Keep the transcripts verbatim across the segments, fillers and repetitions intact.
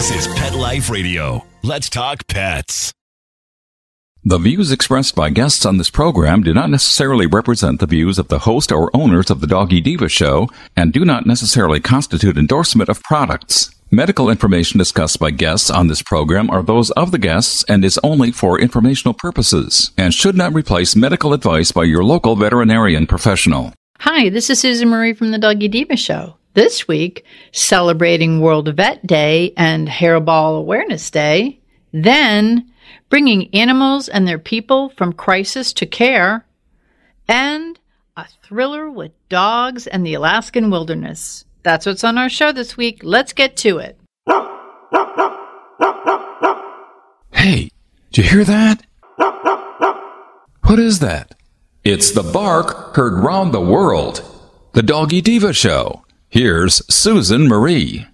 This is Pet Life Radio. Let's talk pets. The views expressed by guests on this program do not necessarily represent the views of the host or owners of the Doggy Diva Show and do not necessarily constitute endorsement of products. Medical information discussed by guests on this program are those of the guests and is only for informational purposes and should not replace medical advice by your local veterinarian professional. Hi, this is Susan Marie from the Doggy Diva Show. This week, celebrating World Vet Day and Hairball Awareness Day. Then, bringing animals and their people from crisis to care. And a thriller with dogs and the Alaskan wilderness. That's what's on our show this week. Let's get to it. Hey, did you hear that? What is that? It's the bark heard round the world. The Doggy Diva Show. Here's Susan Marie.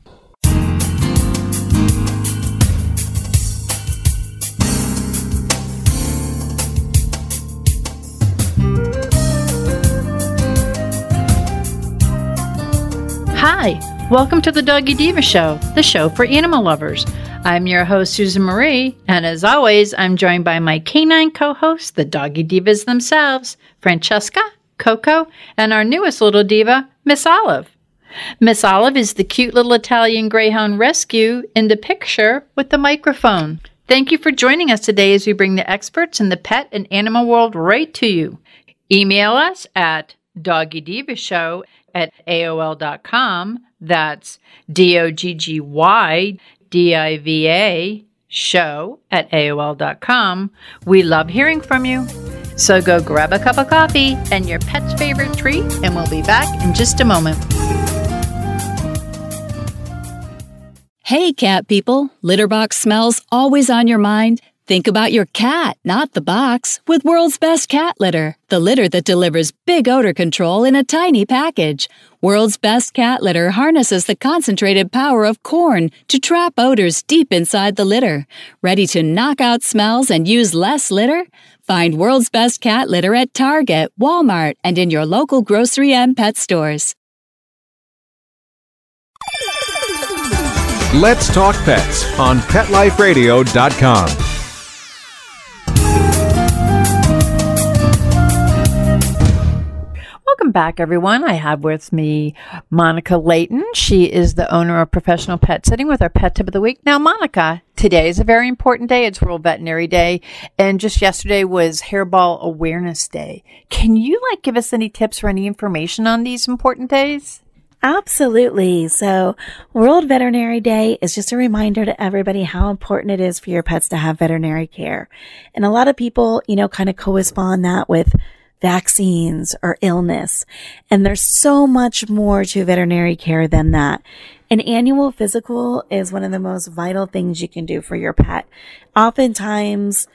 Hi, welcome to the Doggy Diva Show, the show for animal lovers. I'm your host, Susan Marie, and as always, I'm joined by my canine co-hosts, the Doggy Divas themselves, Francesca, Coco, and our newest little diva, Miss Olive. Miss Olive is the cute little Italian Greyhound rescue in the picture with the microphone. Thank you for joining us today as we bring the experts in the pet and animal world right to you. Email us at doggydivashow at A O L dot com. That's D O G G Y D I V A show at A O L dot com. We love hearing from you. So go grab a cup of coffee and your pet's favorite treat, and we'll be back in just a moment. Hey, cat people. Litter box smells always on your mind? Think about your cat, not the box, with World's Best Cat Litter, the litter that delivers big odor control in a tiny package. World's Best Cat Litter harnesses the concentrated power of corn to trap odors deep inside the litter. Ready to knock out smells and use less litter? Find World's Best Cat Litter at Target, Walmart, and in your local grocery and pet stores. Let's Talk Pets on pet life radio dot com. Welcome back, everyone. I have with me Monica Layton. She is the owner of Professional Pet Sitting with our Pet Tip of the Week. Now, Monica, today is a very important day. It's World Veterinary Day, and just yesterday was Hairball Awareness Day. Can you, like, give us any tips or any information on these important days? Absolutely. So World Veterinary Day is just a reminder to everybody how important it is for your pets to have veterinary care. And a lot of people, you know, kind of correspond that with vaccines or illness. And there's so much more to veterinary care than that. An annual physical is one of the most vital things you can do for your pet. Oftentimes,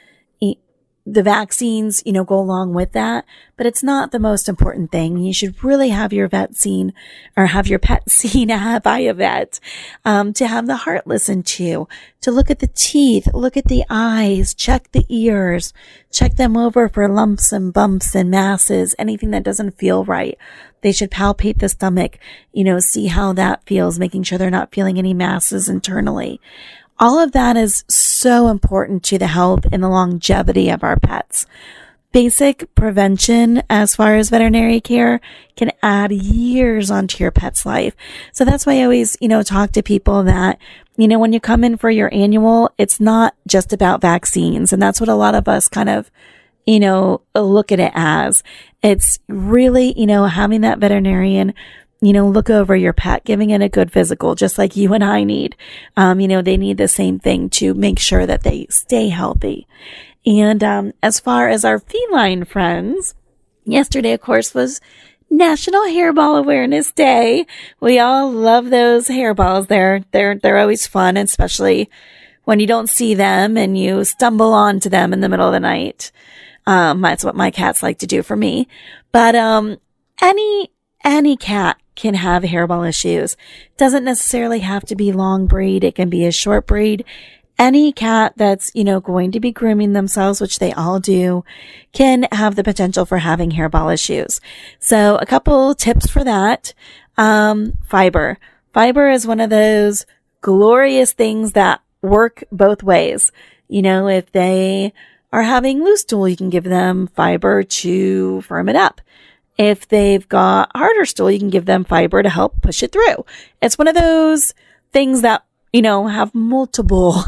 the vaccines, you know, go along with that, but it's not the most important thing. You should really have your vet seen or have your pet seen by a vet, um, to have the heart listened to, to look at the teeth, look at the eyes, check the ears, check them over for lumps and bumps and masses, anything that doesn't feel right. They should palpate the stomach, you know, see how that feels, making sure they're not feeling any masses internally. All of that is so important to the health and the longevity of our pets. Basic prevention as far as veterinary care can add years onto your pet's life. So that's why I always, you know, talk to people that, you know, when you come in for your annual, it's not just about vaccines. And that's what a lot of us kind of, you know, look at it as. It's really, you know, having that veterinarian, you know, look over your pet, giving it a good physical, just like you and I need. Um, you know, they need the same thing to make sure that they stay healthy. And um, as far as our feline friends, yesterday, of course, was National Hairball Awareness Day. We all love those hairballs. They're, they're, they're always fun, especially when you don't see them and you stumble onto them in the middle of the night. Um, that's what my cats like to do for me. But um, any, any cat can have hairball issues. Doesn't necessarily have to be long breed. It can be a short breed. Any cat that's, you know, going to be grooming themselves, which they all do, can have the potential for having hairball issues. So a couple tips for that. Um, fiber. Fiber is one of those glorious things that work both ways. You know, if they are having loose stool, you can give them fiber to firm it up. If they've got harder stool, you can give them fiber to help push it through. It's one of those things that, you know, have multiple,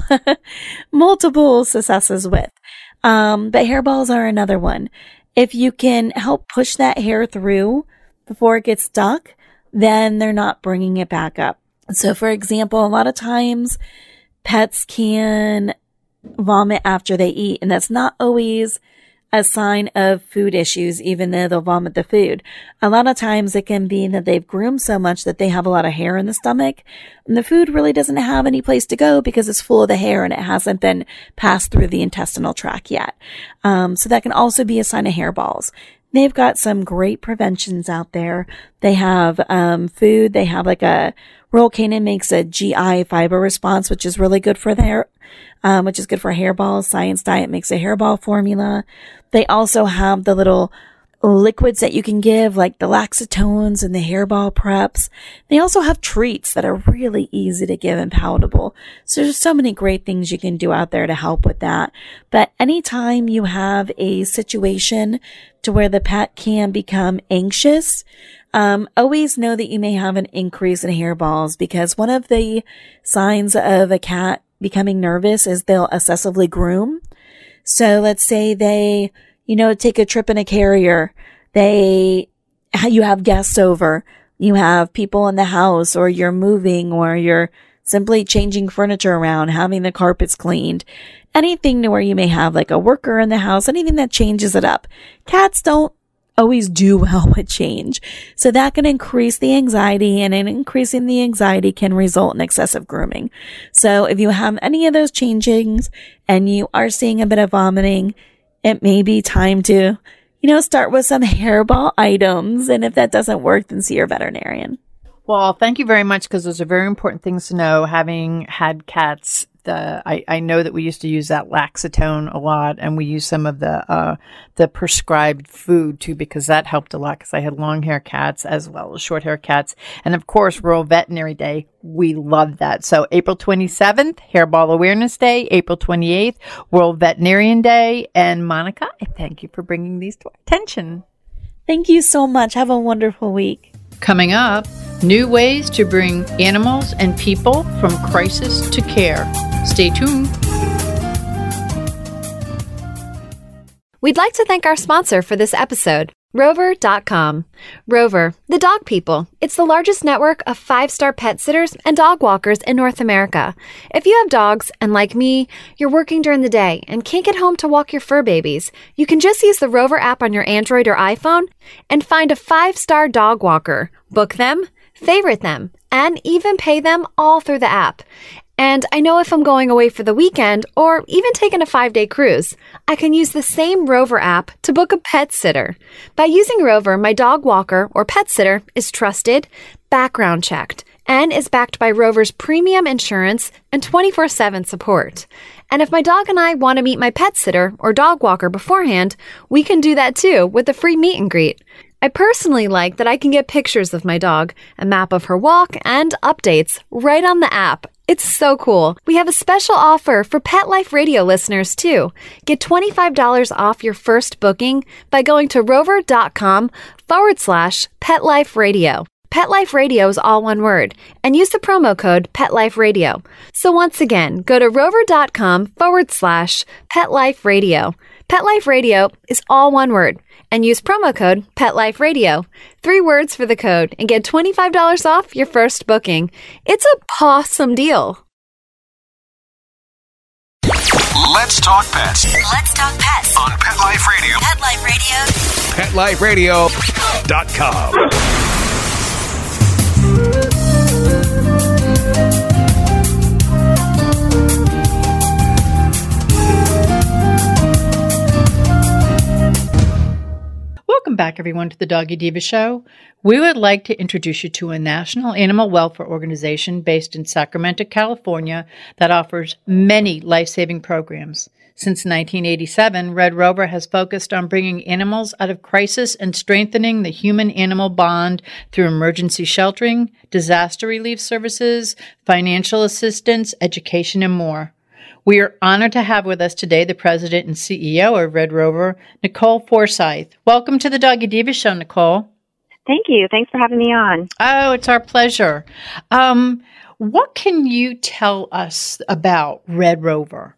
multiple successes with. Um, but hairballs are another one. If you can help push that hair through before it gets stuck, then they're not bringing it back up. So for example, a lot of times pets can vomit after they eat, and that's not always a sign of food issues, even though they'll vomit the food. A lot of times it can be that they've groomed so much that they have a lot of hair in the stomach, and the food really doesn't have any place to go because it's full of the hair and it hasn't been passed through the intestinal tract yet. Um, so that can also be a sign of hairballs. They've got some great preventions out there. They have um, food. They have like a Royal Canin makes a G I fiber response, which is really good for their, um, which is good for hairballs. Science Diet makes a hairball formula. They also have the little liquids that you can give, like the laxatones and the hairball preps. They also have treats that are really easy to give and palatable. So there's so many great things you can do out there to help with that. But anytime you have a situation to where the pet can become anxious, um, always know that you may have an increase in hairballs, because one of the signs of a cat becoming nervous is they'll excessively groom. So let's say they, you know, take a trip in a carrier. They, you have guests over, you have people in the house, or you're moving, or you're simply changing furniture around, having the carpets cleaned, anything to where you may have like a worker in the house, anything that changes it up. Cats don't always do well with change. So that can increase the anxiety, and in increasing the anxiety can result in excessive grooming. So if you have any of those changings and you are seeing a bit of vomiting, it may be time to, you know, start with some hairball items. And if that doesn't work, then see your veterinarian. Well, thank you very much, because those are very important things to know. Having had cats, the I, I know that we used to use that Laxatone a lot, and we use some of the uh, the prescribed food too, because that helped a lot, because I had long hair cats as well as short hair cats. And of course, World Veterinary Day, we love that. So April twenty-seventh, Hairball Awareness Day, April twenty-eighth, World Veterinarian Day. And Monica, I thank you for bringing these to our attention. Thank you so much. Have a wonderful week. Coming up, new ways to bring animals and people from crisis to care. Stay tuned. We'd like to thank our sponsor for this episode, Rover dot com. Rover, the dog people. It's the largest network of five-star pet sitters and dog walkers in North America. If you have dogs, and like me, you're working during the day and can't get home to walk your fur babies, you can just use the Rover app on your Android or iPhone and find a five-star dog walker. Book them, favorite them, and even pay them all through the app. And I know if I'm going away for the weekend or even taking a five-day cruise, I can use the same Rover app to book a pet sitter. By using Rover, my dog walker or pet sitter is trusted, background checked, and is backed by Rover's premium insurance and twenty-four seven support. And if my dog and I want to meet my pet sitter or dog walker beforehand, we can do that too with a free meet and greet. I personally like that I can get pictures of my dog, a map of her walk, and updates right on the app. It's so cool. We have a special offer for Pet Life Radio listeners too. Get twenty-five dollars off your first booking by going to rover.com forward slash Pet Life Radio. Pet Life Radio is all one word, and use the promo code Pet Life Radio. So once again, go to rover.com forward slash Pet Life Radio. Pet Life Radio is all one word, and use promo code Pet Life Radio. Three words for the code, and get twenty-five dollars off your first booking. It's a pawsome deal. Let's talk pets Let's talk pets on Pet Life Radio. Pet Life Radio. Pet Life Radio Dot com. Welcome back, everyone, to the Doggy Diva Show. We would like to introduce you to a national animal welfare organization based in Sacramento, California, that offers many life-saving programs. Since nineteen eighty-seven, Red Rover has focused on bringing animals out of crisis and strengthening the human-animal bond through emergency sheltering, disaster relief services, financial assistance, education, and more. We are honored to have with us today the president and C E O of Red Rover, Nicole Forsythe. Welcome to the Doggy Diva Show, Nicole. Thank you. Thanks for having me on. Oh, it's our pleasure. Um, what can you tell us about Red Rover?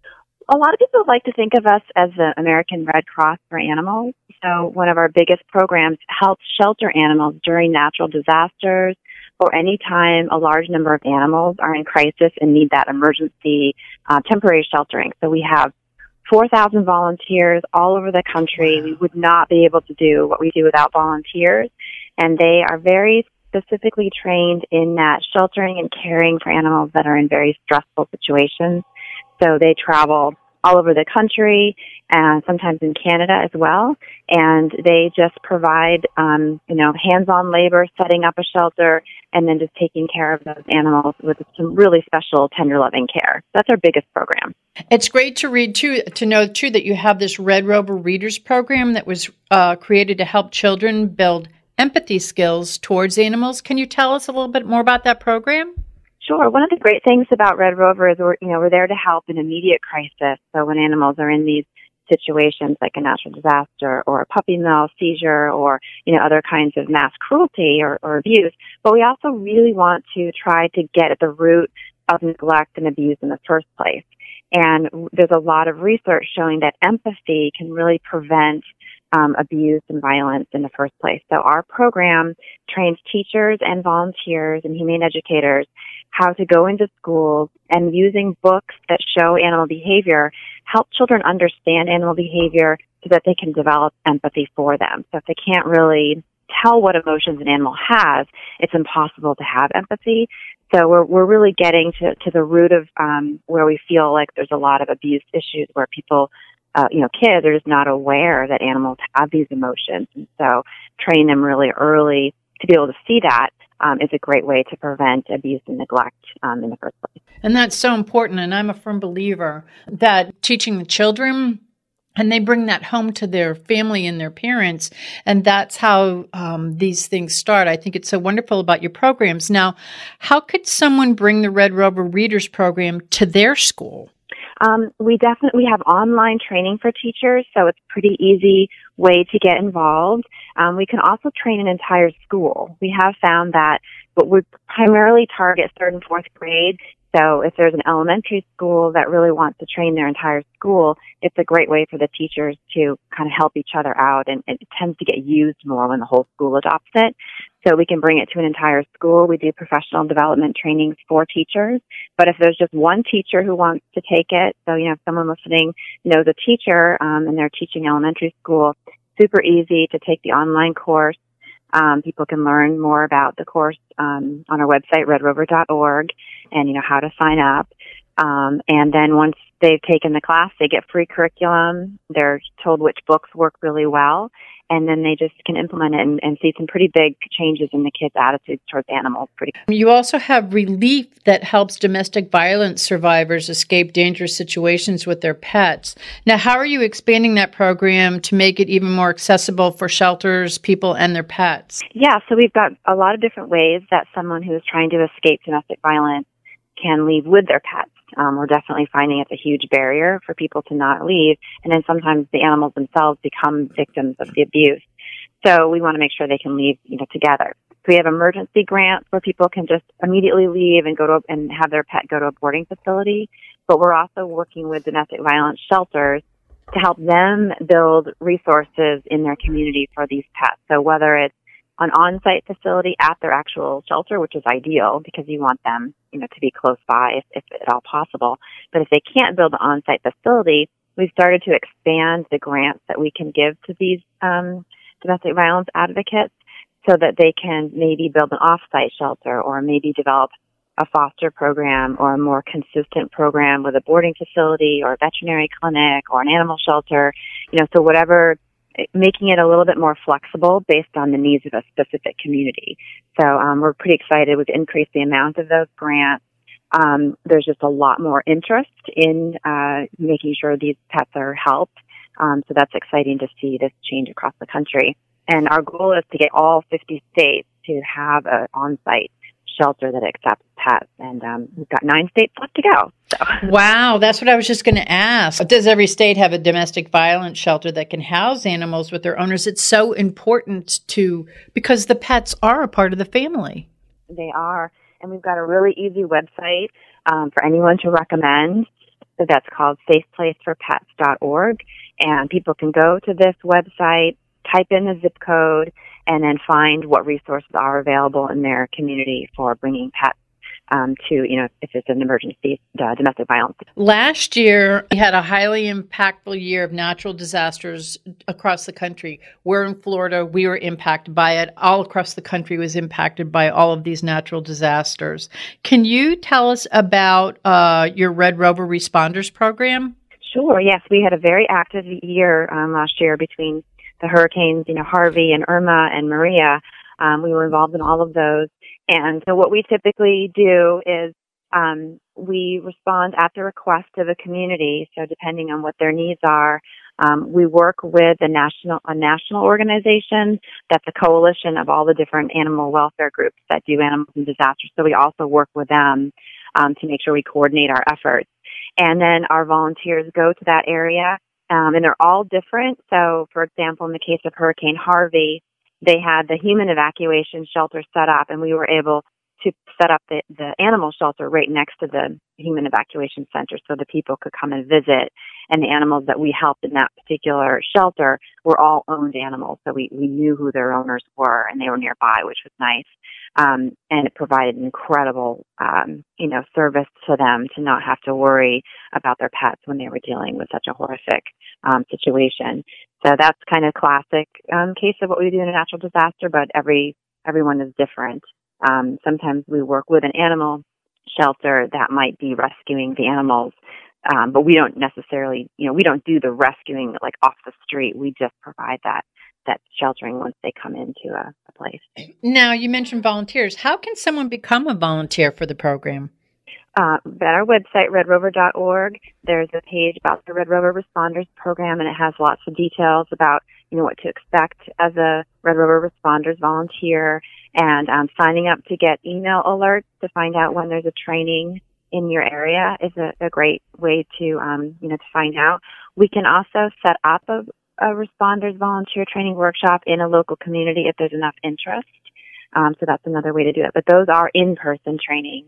A lot of people like to think of us as the American Red Cross for animals. So one of our biggest programs helps shelter animals during natural disasters or any time a large number of animals are in crisis and need that emergency uh, temporary sheltering. So we have four thousand volunteers all over the country. Wow. We would not be able to do what we do without volunteers, and they are very specifically trained in that sheltering and caring for animals that are in very stressful situations. So they travel all over the country and sometimes in Canada as well. And they just provide, um, you know, hands-on labor, setting up a shelter, and then just taking care of those animals with some really special, tender, loving care. That's our biggest program. It's great to read, too, to know, too, that you have this Red Rover Readers program that was uh, created to help children build empathy skills towards animals. Can you tell us a little bit more about that program? Sure. One of the great things about Red Rover is we're, you know, we're there to help in immediate crisis. So when animals are in these situations like a natural disaster or a puppy mill seizure or, you know, other kinds of mass cruelty or, or abuse, but we also really want to try to get at the root of neglect and abuse in the first place. And there's a lot of research showing that empathy can really prevent Um, abuse and violence in the first place. So our program trains teachers and volunteers and humane educators how to go into schools and using books that show animal behavior, help children understand animal behavior so that they can develop empathy for them. So if they can't really tell what emotions an animal has, it's impossible to have empathy. So we're we're really getting to, to the root of um, where we feel like there's a lot of abuse issues where people Uh, you know, kids are just not aware that animals have these emotions. And so training them really early to be able to see that um, is a great way to prevent abuse and neglect um, in the first place. And that's so important. And I'm a firm believer that teaching the children, and they bring that home to their family and their parents, and that's how um, these things start. I think it's so wonderful about your programs. Now, how could someone bring the Red Rover Readers program to their school? Um, we definitely we have online training for teachers, so it's a pretty easy way to get involved. Um, we can also train an entire school. We have found that, but we primarily target third and fourth grade. So if there's an elementary school that really wants to train their entire school, it's a great way for the teachers to kind of help each other out, and it tends to get used more when the whole school adopts it. So we can bring it to an entire school. We do professional development trainings for teachers. But if there's just one teacher who wants to take it, so, you know, if someone listening knows a teacher um, and they're teaching elementary school, super easy to take the online course. Um, people can learn more about the course um, on our website, red rover dot org, and, you know, how to sign up. Um, and then once they've taken the class, they get free curriculum. They're told which books work really well, and then they just can implement it and, and see some pretty big changes in the kids' attitudes towards animals. Pretty. You also have Relief that helps domestic violence survivors escape dangerous situations with their pets. Now, how are you expanding that program to make it even more accessible for shelters, people, and their pets? Yeah, so we've got a lot of different ways that someone who is trying to escape domestic violence can leave with their pets. Um, we're definitely finding it's a huge barrier for people to not leave, and then sometimes the animals themselves become victims of the abuse. So we want to make sure they can leave, you know, together. So we have emergency grants where people can just immediately leave and go to and have their pet go to a boarding facility. But we're also working with domestic violence shelters to help them build resources in their community for these pets. So whether it's an on-site facility at their actual shelter, which is ideal because you want them, you know, to be close by if, if at all possible. But if they can't build an on-site facility, we've started to expand the grants that we can give to these um, domestic violence advocates so that they can maybe build an off-site shelter or maybe develop a foster program or a more consistent program with a boarding facility or a veterinary clinic or an animal shelter, you know, so whatever, making it a little bit more flexible based on the needs of a specific community. So um, we're pretty excited. We've increased the amount of those grants. um, there's just a lot more interest in uh, making sure these pets are helped. Um, so that's exciting to see this change across the country. And our goal is to get all fifty states to have an on-site shelter that accepts pets. And um, we've got nine states left to go. So. Wow, that's what I was just going to ask. Does every state have a domestic violence shelter that can house animals with their owners? It's so important to, because the pets are a part of the family. They are. And we've got a really easy website um, for anyone to recommend. So that's called safe place for pets dot org. And people can go to this website, type in the zip code, and then find what resources are available in their community for bringing pets um, to, you know, if it's an emergency, uh, domestic violence. Last year, we had a highly impactful year of natural disasters across the country. We're in Florida. We were impacted by it. All across the country was impacted by all of these natural disasters. Can you tell us about uh, your Red Rover Responders program? Sure. Yes, we had a very active year um, last year between the hurricanes, you know, Harvey and Irma and Maria. Um, we were involved in all of those. And so what we typically do is um, we respond at the request of a community. So depending on what their needs are, um, we work with a national a national organization that's a coalition of all the different animal welfare groups that do animals in disasters. So we also work with them um, to make sure we coordinate our efforts. And then our volunteers go to that area. Um, and they're all different. So, for example, in the case of Hurricane Harvey, they had the human evacuation shelter set up, and we were able to set up the, the animal shelter right next to the human evacuation center so the people could come and visit. And the animals that we helped in that particular shelter were all owned animals. So we, we knew who their owners were, and they were nearby, which was nice. Um, and it provided incredible, um, you know, service to them to not have to worry about their pets when they were dealing with such a horrific um, situation. So that's kind of classic um, case of what we do in a natural disaster, but every everyone is different. Um, sometimes we work with an animal shelter that might be rescuing the animals, um, but we don't necessarily, you know, we don't do the rescuing like off the street. We just provide that that sheltering once they come into a, a place. Now, you mentioned volunteers. How can someone become a volunteer for the program? Uh, at our website, red rover dot org, there's a page about the Red Rover Responders program, and it has lots of details about, you know, what to expect as a Red Rover Responders volunteer, and um, signing up to get email alerts to find out when there's a training in your area is a, a great way to, um, you know, to find out. We can also set up a, a Responders volunteer training workshop in a local community if there's enough interest. Um, so that's another way to do it. But those are in-person trainings.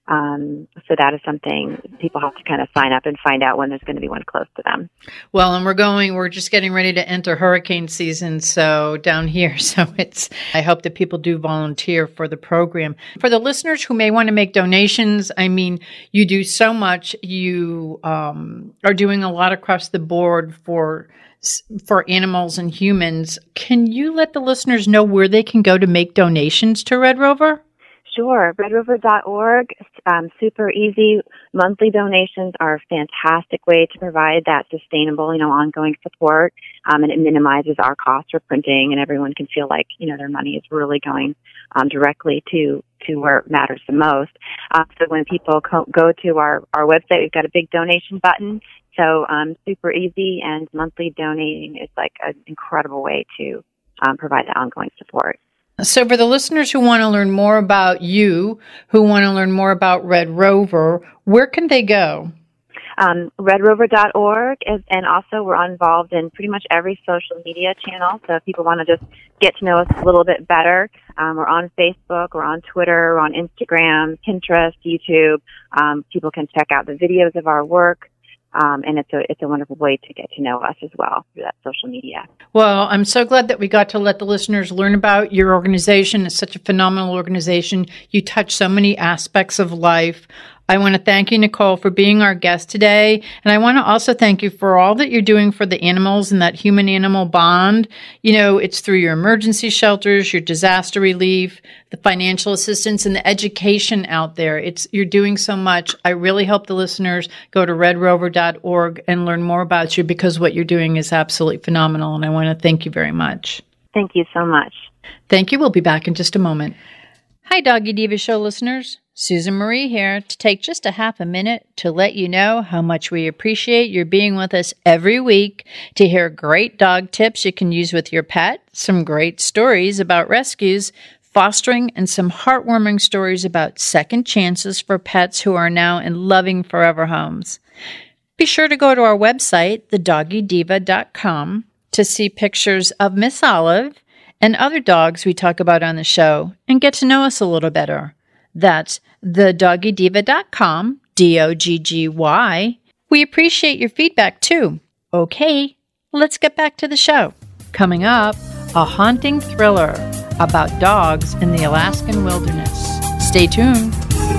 Um, so that is something people have to kind of sign up and find out when there's going to be one close to them. Well, and we're going, we're just getting ready to enter hurricane season. So down here, so it's, I hope that people do volunteer for the program. For the listeners who may want to make donations, I mean, you do so much. You, um, are doing a lot across the board for, for animals and humans. Can you let the listeners know where they can go to make donations to Red Rover? Sure. red rover dot org, um, super easy. Monthly donations are a fantastic way to provide that sustainable, you know, ongoing support. Um, and it minimizes our costs for printing, and everyone can feel like, you know, their money is really going um, directly to, to where it matters the most. Uh, so when people co- go to our, our website, we've got a big donation button. So um, super easy, and monthly donating is like an incredible way to um, provide that ongoing support. So for the listeners who want to learn more about you, who want to learn more about Red Rover, where can they go? Um, red rover dot org, is, and also we're involved in pretty much every social media channel. So if people want to just get to know us a little bit better, um, we're on Facebook, we're on Twitter, we're on Instagram, Pinterest, YouTube. Um, people can check out the videos of our work. Um, and it's a it's a wonderful way to get to know us as well through that social media. Well, I'm so glad that we got to let the listeners learn about your organization. It's such a phenomenal organization. You touch so many aspects of life. I want to thank you, Nicole, for being our guest today. And I want to also thank you for all that you're doing for the animals and that human-animal bond. You know, it's through your emergency shelters, your disaster relief, the financial assistance, and the education out there. It's you're doing so much. I really hope the listeners go to red rover dot org and learn more about you, because what you're doing is absolutely phenomenal. And I want to thank you very much. Thank you so much. Thank you. We'll be back in just a moment. Hi, Doggy Diva Show listeners. Susan Marie here to take just a half a minute to let you know how much we appreciate your being with us every week to hear great dog tips you can use with your pet, some great stories about rescues, fostering, and some heartwarming stories about second chances for pets who are now in loving forever homes. Be sure to go to our website, the doggy diva dot com, to see pictures of Miss Olive and other dogs we talk about on the show and get to know us a little better. That's the doggy diva dot com, D O G G Y. We appreciate your feedback too. Okay, let's get back to the show. Coming up, a haunting thriller about dogs in the Alaskan wilderness. Stay tuned.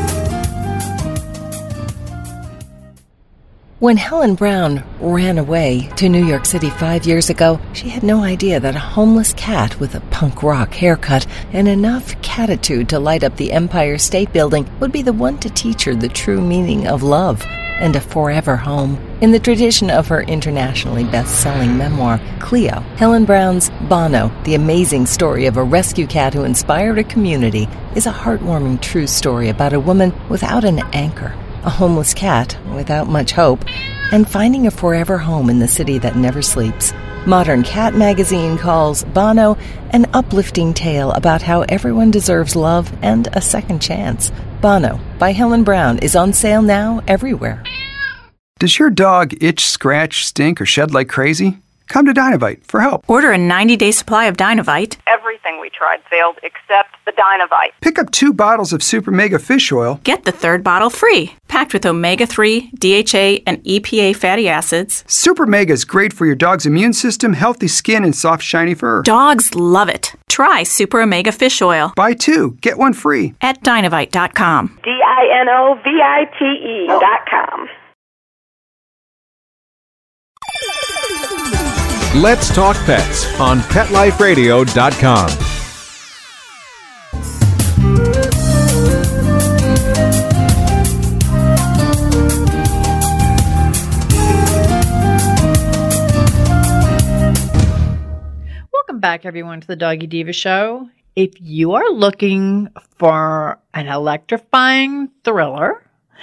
When Helen Brown ran away to New York City five years ago, she had no idea that a homeless cat with a punk rock haircut and enough catitude to light up the Empire State Building would be the one to teach her the true meaning of love and a forever home. In the tradition of her internationally best-selling memoir, Cleo, Helen Brown's Bono, the amazing story of a rescue cat who inspired a community, is a heartwarming true story about a woman without an anchor, a homeless cat without much hope, and finding a forever home in the city that never sleeps. Modern Cat magazine calls Bono an uplifting tale about how everyone deserves love and a second chance. Bono by Helen Brown is on sale now everywhere. Does your dog itch, scratch, stink, or shed like crazy? Come to Dinovite for help. Order a ninety-day supply of Dinovite. Everything we tried failed except the Dinovite. Pick up two bottles of Super Mega Fish Oil. Get the third bottle free. Packed with omega three, D H A, and E P A fatty acids. Super Mega is great for your dog's immune system, healthy skin, and soft, shiny fur. Dogs love it. Try Super Omega Fish Oil. Buy two, get one free. At Dinovite dot com. D I N O V I T E dot com. Let's Talk Pets on Pet Life Radio dot com. Welcome back, everyone, to the Doggy Diva Show. If you are looking for an electrifying thriller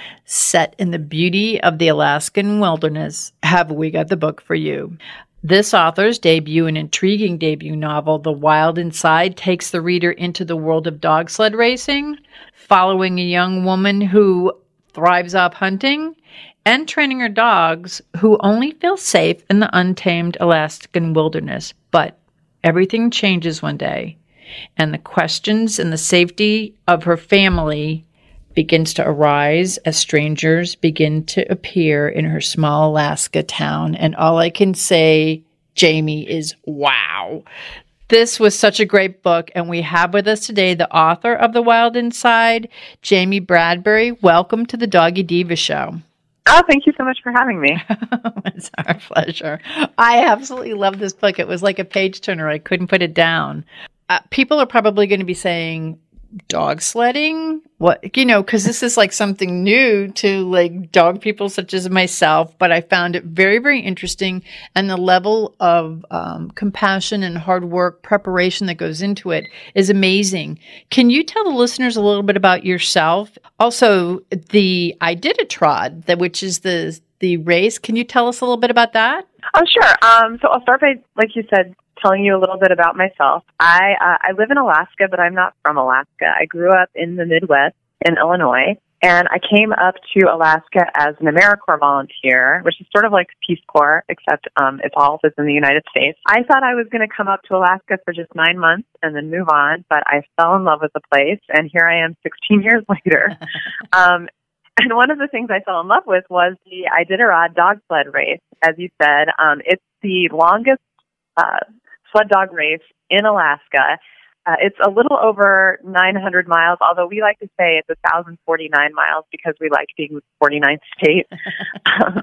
set in the beauty of the Alaskan wilderness, have we got the book for you. This author's debut and intriguing debut novel, The Wild Inside, takes the reader into the world of dog sled racing, following a young woman who thrives off hunting and training her dogs who only feel safe in the untamed Alaskan wilderness. But everything changes one day, and the questions and the safety of her family begins to arise as strangers begin to appear in her small Alaska town. And all I can say, Jamie, is wow. This was such a great book, and we have with us today the author of The Wild Inside, Jamie Bradbury. Welcome to the Doggy Diva Show. Oh, thank you so much for having me. It's our pleasure. I absolutely love this book. It was like a page turner. I couldn't put it down. Uh, people are probably going to be saying, dog sledding? What, you know, because this is like something new to like dog people such as myself, but I found it very, very interesting, and the level of um, compassion and hard work, preparation that goes into it is amazing. Can you tell the listeners a little bit about yourself? Also, the Iditarod, that which is the the race. Can you tell us a little bit about that? Oh, sure. Um, so I'll start by, like you said, telling you a little bit about myself. I uh, I live in Alaska, but I'm not from Alaska. I grew up in the Midwest in Illinois, and I came up to Alaska as an AmeriCorps volunteer, which is sort of like Peace Corps, except um, it's all is in the United States. I thought I was going to come up to Alaska for just nine months and then move on, but I fell in love with the place, and here I am sixteen years later. um, and one of the things I fell in love with was the Iditarod dog sled race. As you said, um, it's the longest uh, sled dog race in Alaska. Uh, it's a little over nine hundred miles, although we like to say it's one thousand forty-nine miles because we like being the forty-ninth state. um,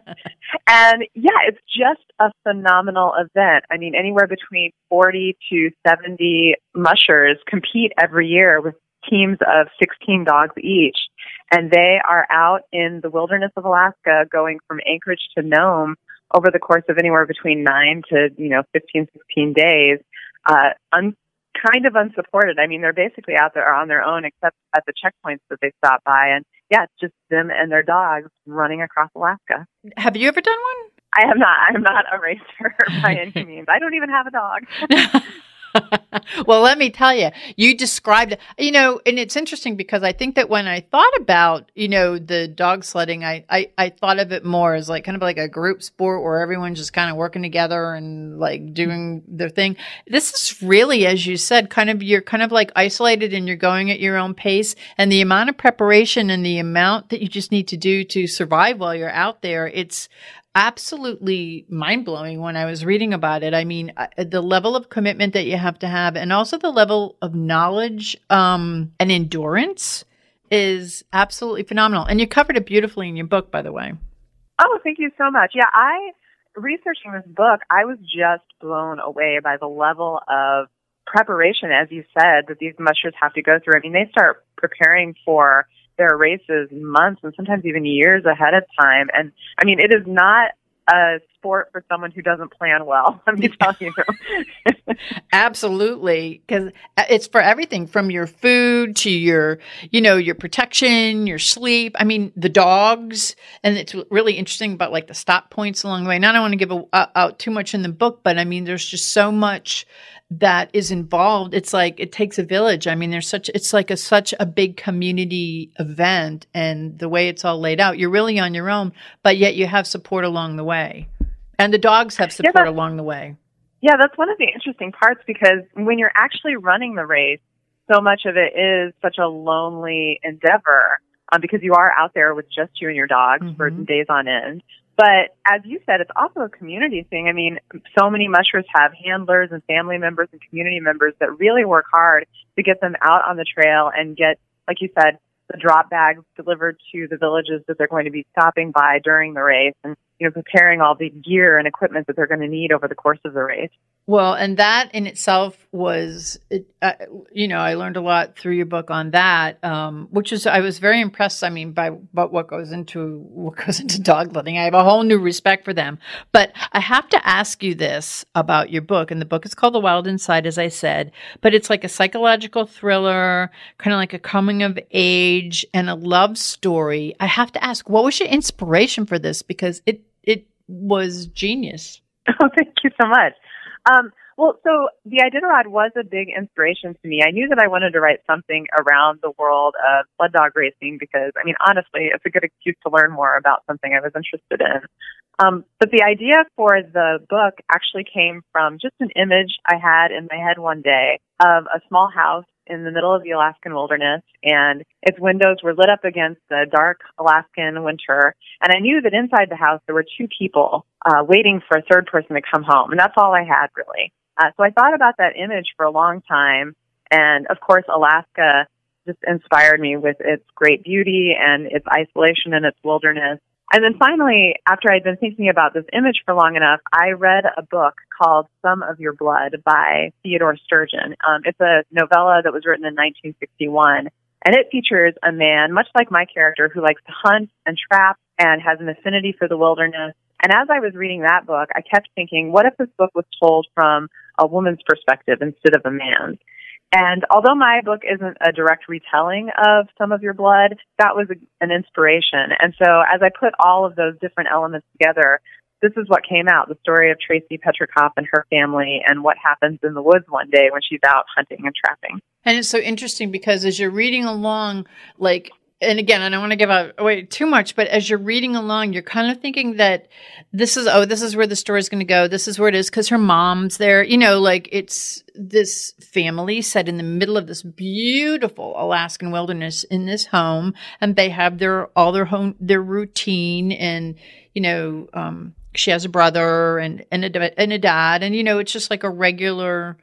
and yeah, it's just a phenomenal event. I mean, anywhere between forty to seventy mushers compete every year with teams of sixteen dogs each. And they are out in the wilderness of Alaska going from Anchorage to Nome over the course of anywhere between nine to, you know, fifteen, sixteen days, uh, un- kind of unsupported. I mean, they're basically out there on their own, except at the checkpoints that they stop by. And yeah, it's just them and their dogs running across Alaska. Have you ever done one? I have not. I'm not a racer by any means. I don't even have a dog. Well, let me tell you, you described, you know, and it's interesting because I think that when I thought about, you know, the dog sledding, I, I, I thought of it more as like kind of like a group sport where everyone's just kind of working together and like doing their thing. This is really, as you said, kind of, you're kind of like isolated and you're going at your own pace, and the amount of preparation and the amount that you just need to do to survive while you're out there, it's absolutely mind-blowing when I was reading about it. I mean, uh, the level of commitment that you have to have, and also the level of knowledge um, and endurance is absolutely phenomenal. And you covered it beautifully in your book, by the way. Oh, thank you so much. Yeah, I, researching this book, I was just blown away by the level of preparation, as you said, that these mushers have to go through. I mean, they start preparing for their races months and sometimes even years ahead of time. And I mean, it is not a sport for someone who doesn't plan well, let me tell you. Absolutely. Because it's for everything from your food to your, you know, your protection, your sleep. I mean, the dogs. And it's really interesting about like the stop points along the way. Now, I don't want to give a, uh, out too much in the book, but I mean, there's just so much that is involved. It's like, it takes a village. I mean, there's such, it's like a, such a big community event, and the way it's all laid out, you're really on your own, but yet you have support along the way. And the dogs have support yeah, along the way. Yeah, that's one of the interesting parts, because when you're actually running the race, so much of it is such a lonely endeavor um, because you are out there with just you and your dogs mm-hmm. for days on end. But as you said, it's also a community thing. I mean, so many mushers have handlers and family members and community members that really work hard to get them out on the trail and get, like you said, the drop bags delivered to the villages that they're going to be stopping by during the race, and, you know, preparing all the gear and equipment that they're going to need over the course of the race. Well, and that in itself was, it, uh, you know, I learned a lot through your book on that, um, which is, I was very impressed. I mean, by, by what goes into what goes into dog letting. I have a whole new respect for them. But I have to ask you this about your book, and the book is called The Wild Inside, as I said, but it's like a psychological thriller, kind of like a coming of age and a love story. I have to ask, what was your inspiration for this? Because it it was genius. Oh, thank you so much. Um, well, so the Iditarod was a big inspiration to me. I knew that I wanted to write something around the world of sled dog racing because, I mean, honestly, it's a good excuse to learn more about something I was interested in. Um, but the idea for the book actually came from just an image I had in my head one day of a small house in the middle of the Alaskan wilderness, and its windows were lit up against the dark Alaskan winter. And I knew that inside the house there were two people uh, waiting for a third person to come home, and that's all I had, really. Uh, so I thought about that image for a long time, and of course Alaska just inspired me with its great beauty and its isolation and its wilderness. And then finally, after I'd been thinking about this image for long enough, I read a book called Some of Your Blood by Theodore Sturgeon. Um, it's a novella that was written in nineteen sixty-one, and it features a man, much like my character, who likes to hunt and trap and has an affinity for the wilderness. And as I was reading that book, I kept thinking, what if this book was told from a woman's perspective instead of a man's? And although my book isn't a direct retelling of Some of Your Blood, that was a, an inspiration. And so as I put all of those different elements together, this is what came out, the story of Tracy Petrikoff and her family and what happens in the woods one day when she's out hunting and trapping. And it's so interesting because as you're reading along, like, and again, I don't want to give out away too much, but as you're reading along, you're kind of thinking that this is, oh, this is where the story's going to go. This is where it is because her mom's there. You know, like it's this family set in the middle of this beautiful Alaskan wilderness in this home, and they have their all their home, their routine, and you know, um, she has a brother and and a, and a dad, and you know, it's just like a regular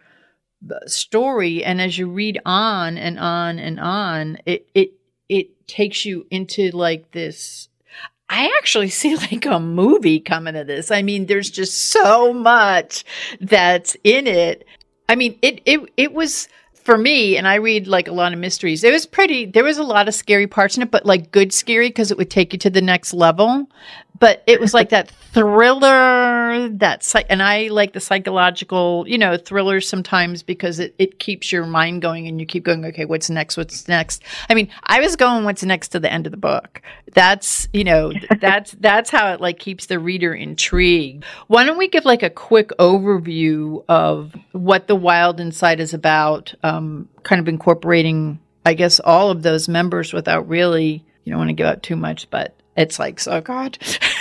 story. And as you read on and on and on, it it. it takes you into like this, I actually see like a movie coming to this. I mean, there's just so much that's in it. I mean, it, it, it was for me, and I read like a lot of mysteries. It was pretty, there was a lot of scary parts in it, but like good scary because it would take you to the next level. but it was like that thriller, that psych- and I like the psychological, you know, thrillers sometimes because it, it keeps your mind going and you keep going, okay, what's next? What's next? I mean, I was going what's next to the end of the book. That's, you know, that's, that's how it like keeps the reader intrigued. Why don't we give like a quick overview of what The Wild Inside is about, um, kind of incorporating, I guess, all of those members without really, you don't want to give out too much, but it's like, oh God.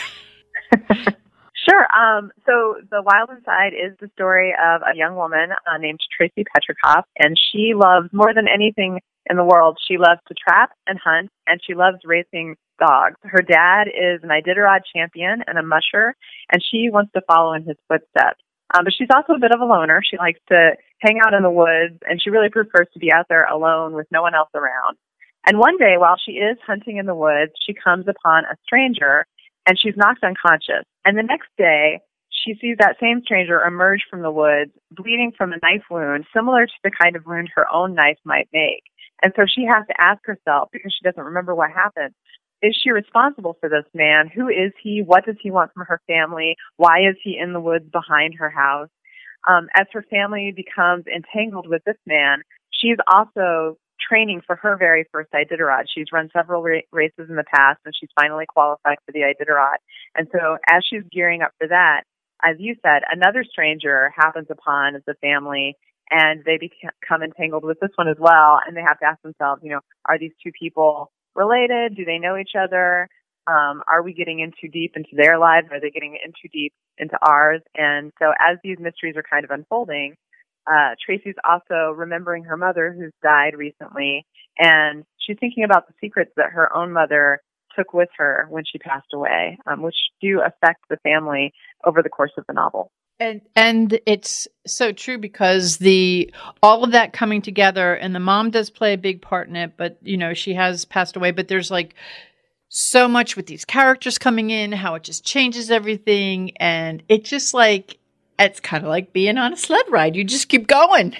Sure. Um, so The Wild Inside is the story of a young woman uh, named Tracy Petrikoff, and she loves, more than anything in the world, she loves to trap and hunt, and she loves racing dogs. Her dad is an Iditarod champion and a musher, and she wants to follow in his footsteps. Um, but she's also a bit of a loner. She likes to hang out in the woods, and she really prefers to be out there alone with no one else around. And one day, while she is hunting in the woods, she comes upon a stranger, and she's knocked unconscious. And the next day, she sees that same stranger emerge from the woods, bleeding from a knife wound, similar to the kind of wound her own knife might make. And so she has to ask herself, because she doesn't remember what happened, is she responsible for this man? Who is he? What does he want from her family? Why is he in the woods behind her house? Um, as her family becomes entangled with this man, she's also training for her very first Iditarod. She's run several ra- races in the past, and she's finally qualified for the Iditarod. And so as she's gearing up for that, as you said, another stranger happens upon the family, and they become entangled with this one as well, and they have to ask themselves, you know, are these two people related? Do they know each other? Um, are we getting in too deep into their lives? Are they getting in too deep into ours? And so as these mysteries are kind of unfolding, uh, Tracy's also remembering her mother who's died recently, and she's thinking about the secrets that her own mother took with her when she passed away, um, which do affect the family over the course of the novel. And and it's so true because the all of that coming together, and the mom does play a big part in it, but you know, she has passed away, but there's like so much with these characters coming in, how it just changes everything, and it just like it's kind of like being on a sled ride. You just keep going.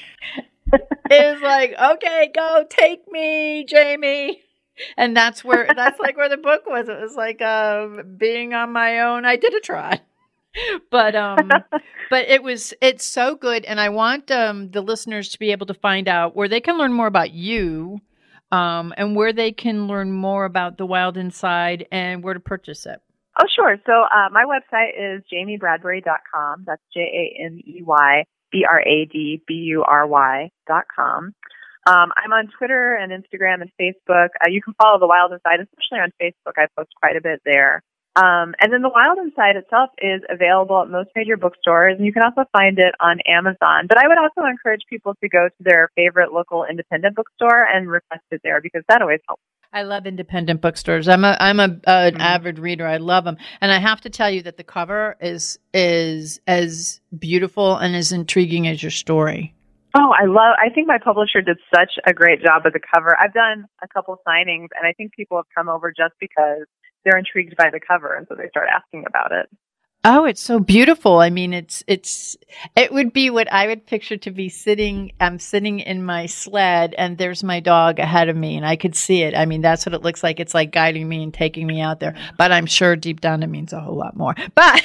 It's like, okay, go, take me, Jamie. And that's where that's like where the book was. It was like uh, being on my own. I did a try. But um, but it was it's so good, and I want um, the listeners to be able to find out where they can learn more about you, um, and where they can learn more about The Wild Inside, and where to purchase it. Oh, sure. So uh, my website is jamie bradbury dot com. That's J A M E Y B R A D B U R Y dot com. Um, I'm on Twitter and Instagram and Facebook. Uh, you can follow The Wild Inside, especially on Facebook. I post quite a bit there. Um, and then The Wild Inside itself is available at most major bookstores, and you can also find it on Amazon. But I would also encourage people to go to their favorite local independent bookstore and request it there, because that always helps. I love independent bookstores. I'm a I'm a uh, an mm-hmm. avid reader. I love them, and I have to tell you that the cover is is as beautiful and as intriguing as your story. Oh, I love. I think my publisher did such a great job with the cover. I've done a couple signings, and I think people have come over just because they're intrigued by the cover, and so they start asking about it. Oh, it's so beautiful. I mean, it's, it's, it would be what I would picture to be sitting, I'm sitting in my sled and there's my dog ahead of me and I could see it. I mean, that's what it looks like. It's like guiding me and taking me out there, but I'm sure deep down it means a whole lot more. But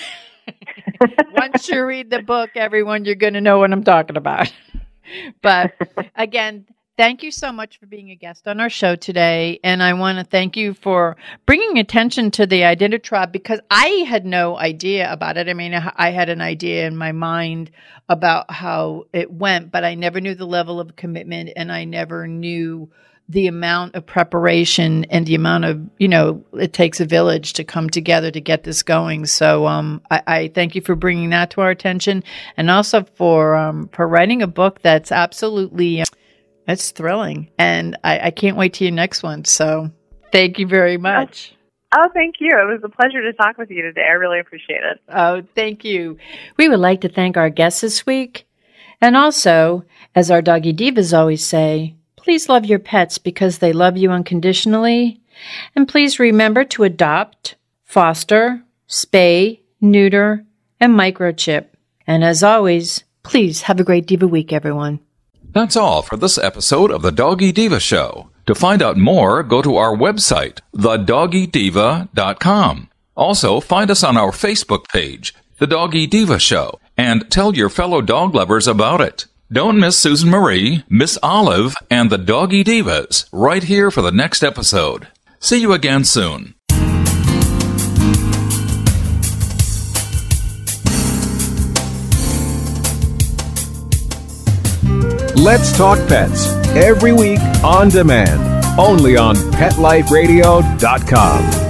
once you read the book, everyone, you're going to know what I'm talking about. But again, thank you so much for being a guest on our show today. And I want to thank you for bringing attention to the Iditarod, because I had no idea about it. I mean, I had an idea in my mind about how it went, but I never knew the level of commitment, and I never knew the amount of preparation and the amount of, you know, it takes a village to come together to get this going. So um, I, I thank you for bringing that to our attention, and also for um, for writing a book that's absolutely uh, it's thrilling, and I, I can't wait to your next one. So thank you very much. Oh, thank you. It was a pleasure to talk with you today. I really appreciate it. Oh, thank you. We would like to thank our guests this week. And also, as our Doggy Divas always say, please love your pets because they love you unconditionally. And please remember to adopt, foster, spay, neuter, and microchip. And as always, please have a great Diva week, everyone. That's all for this episode of The Doggy Diva Show. To find out more, go to our website, the doggy diva dot com. Also, find us on our Facebook page, The Doggy Diva Show, and tell your fellow dog lovers about it. Don't miss Susan Marie, Miss Olive, and the Doggy Divas right here for the next episode. See you again soon. Let's Talk Pets, every week on demand, only on pet life radio dot com.